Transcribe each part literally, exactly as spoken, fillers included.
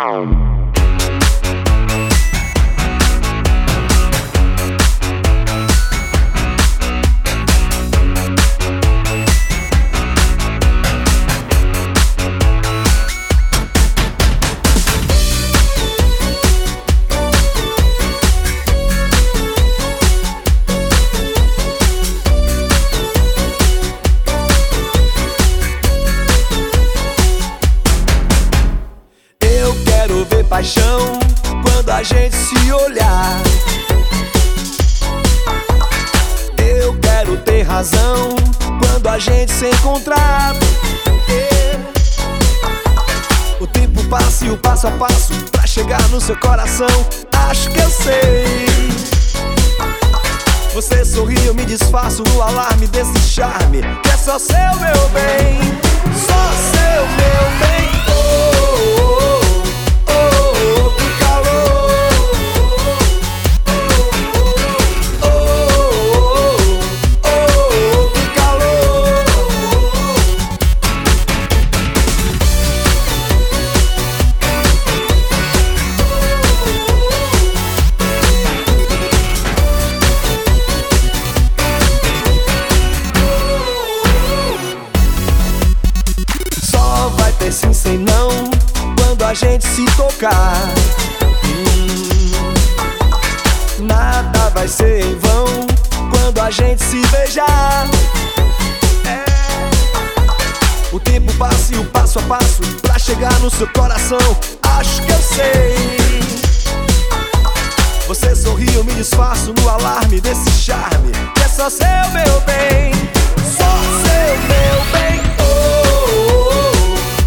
Paixão quando a gente se olhar. Eu quero ter razão quando a gente se encontrar. O tempo passa e o passo a passo pra chegar no seu coração. Acho que eu sei. Você sorri, eu me disfarço no alarme desse charme que é só seu, meu bem. Só seu, meu bem. Oh, oh, oh. Sim, sem não, quando a gente se tocar. hum, Nada vai ser em vão quando a gente se beijar. é. O tempo passa e o passo a passo pra chegar no seu coração. Acho que eu sei. Você sorri, eu me disfarço no alarme desse charme que é só seu, meu bem. Só seu, meu bem. Oh, oh, oh.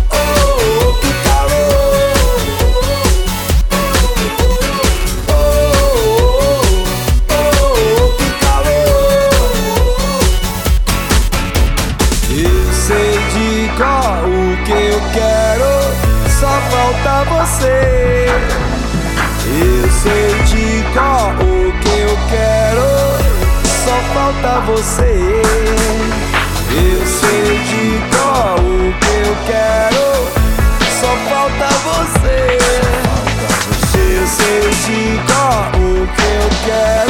O que eu quero, só falta você. Eu sei de cor o que eu quero, só falta você. Eu sei de cor o que eu quero, só falta você. Eu sei de cor o que eu quero.